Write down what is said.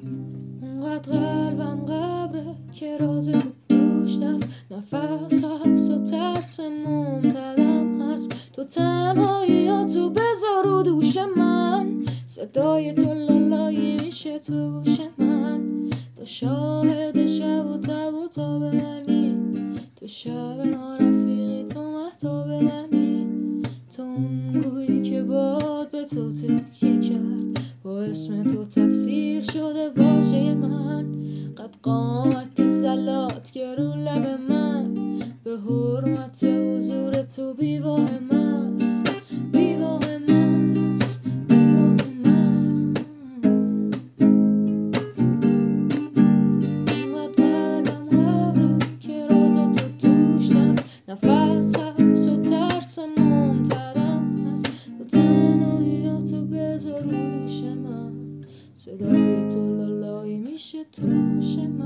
اونقدر قلبم قبره که راز تو توش رفت، نفس حبس و ترس ممتدم هست. تو تنهاییاتو بذار رو دوش من، صدای تو لالایی میشه تو گوش من. تو شاهد شب و تب و تاب منی، تو شب نارفیقی، تو مهتاب منی. تو اون گویی که باد به تو تکیه کرد، با اسم تو تفسیر شده واژه من. قد قامت سلات که رو لب من، به حرمت حضور تو بیواه مست، بیواه مست، بیواه من. اونقدر قلبم قبره که راز تو توش رفت، نفس حبس و ترس ممتدم هست. تو تنهاییاتو بذار رو دوش من، صدای تو لالایی میشه تو گوش من.